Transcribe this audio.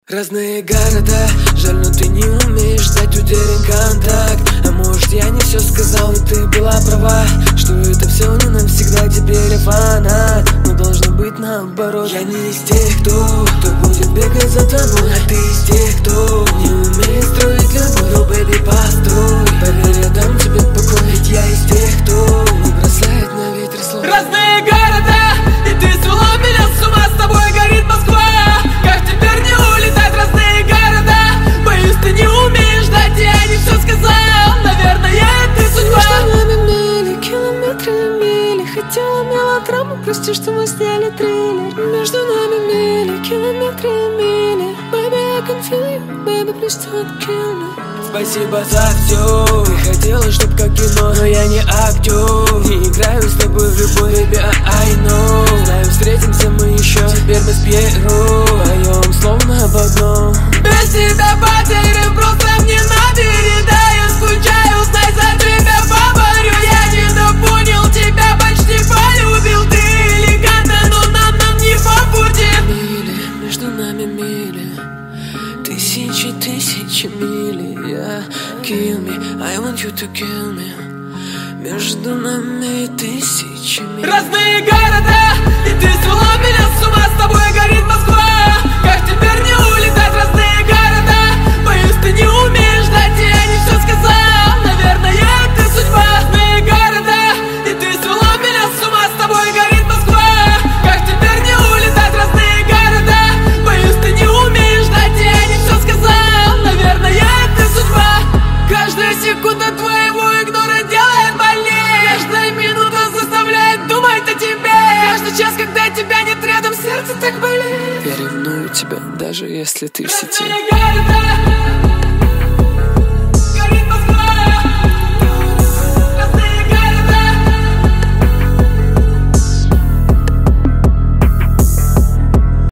Разные города, жаль, но ты не умеешь дать утерян контакт. А может, я не все сказал, и ты была права, что это все не навсегда, теперь я фанат. Но должно быть наоборот. Я не из тех, кто будет бегать за тобой, а ты из тех, кто не умеет строить любовь. Oh, baby, построй, поверь, я дам тебе покой. Ведь я из тех, кто не бросает на ветер слов. Разные города, и ты свела меня с ума, с тобой горит Москва. Как теперь не улетать, разные города? Боюсь, ты не умеешь ждать, я не все сказал. Наверное, это судьба. Между нами мили, километры и мили. Хотела мелодраму, прости, что мы сняли трейлер. Между нами мили, километры и мили. Baby, I can feel you, baby, please don't kill me. Спасибо за все. Ты хотела, чтоб как кино, но я не актер. Не играю с тобой в любовь, baby, I know. Знаю, встретимся мы еще. Теперь мы с Пьеро поем словно в одном. Без тебя потерян, просто мне набери. Да, я скучаю, знай, за тебя поборю. Я недопонял, тебя почти полюбил. Ты элегантна, но нам не по пути. Мили, между нами мили. Тысячи мили. Yeah, kill me, I want you to kill me. Между нами тысячи миль. Разные города, и ты свела меня с ума, с тобой горит Москва. Как теперь не улетать, разные города? Боюсь, ты не умеешь ждать, я не все сказал. Наверное, это судьба. Разные города, и ты свела меня с ума, с тобой горит Москва. Как теперь не улетать, разные города? Боюсь, ты не умеешь ждать, я не все сказал. Наверное, это судьба. Каждая секунда твоего игнора делает больнее. Каждая минута заставляет думать о тебе. Каждый час, когда тебя нет рядом, сердце так болит. Я ревную тебя, даже если ты в сети. Разные города.